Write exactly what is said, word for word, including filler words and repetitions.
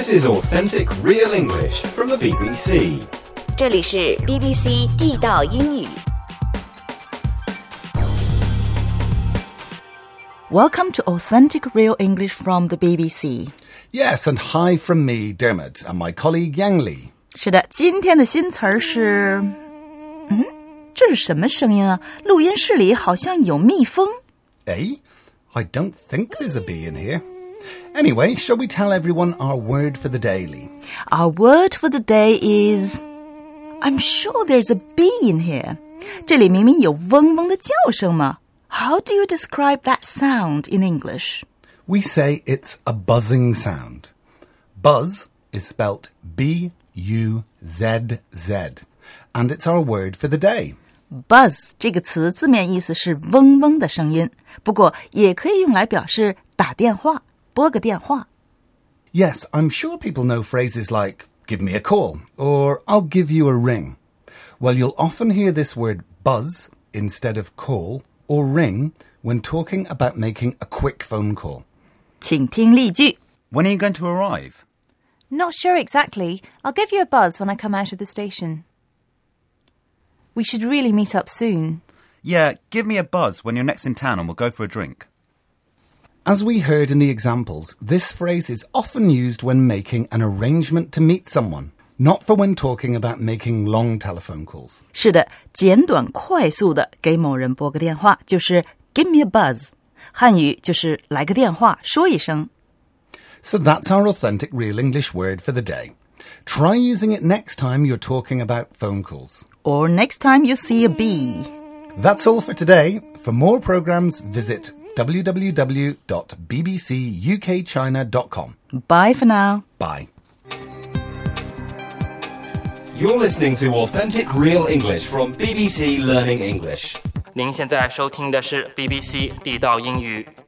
This is authentic real English from the B B C. 这里是 B B C 地道英语。 Welcome to authentic real English from the B B C. Yes, and hi from me, Dermot, and my colleague Yang Li. 是的，今天的新词儿是，嗯，这是什么声音啊？录音室里好像有蜜蜂。 Eh? I don't think there's a bee in here. Anyway, shall we tell everyone our word for the day, Lee? Our word for the day is, I'm sure there's a bee in here. 这里明明有嗡嗡的叫声嘛。How do you describe that sound in English? We say it's a buzzing sound. Buzz is spelt B U Z Z, and it's our word for the day. Buzz 这个词字面意思是嗡嗡的声音，不过也可以用来表示打电话，拨个电话。 Yes, I'm sure people know phrases like, give me a call, or I'll give you a ring. Well, you'll often hear this word buzz instead of call or ring when talking about making a quick phone call. 请听例句。 When are you going to arrive? Not sure exactly. I'll give you a buzz when I come out of the station. We should really meet up soon. Yeah, give me a buzz when you're next in town and we'll go for a drink. As we heard in the examples, this phrase is often used when making an arrangement to meet someone, not for when talking about making long telephone calls. 是的，简短快速的给某人拨个电话就是 give me a buzz， 汉语就是来个电话说一声。 So that's our authentic real English word for the day. Try using it next time you're talking about phone calls. Or next time you see a bee. That's all for today. For more programs, visit w w w dot b b c u k china dot com. Bye for now. Bye. You're listening to authentic real English from B B C Learning English. 您现在收听的是 B B C 地道英语。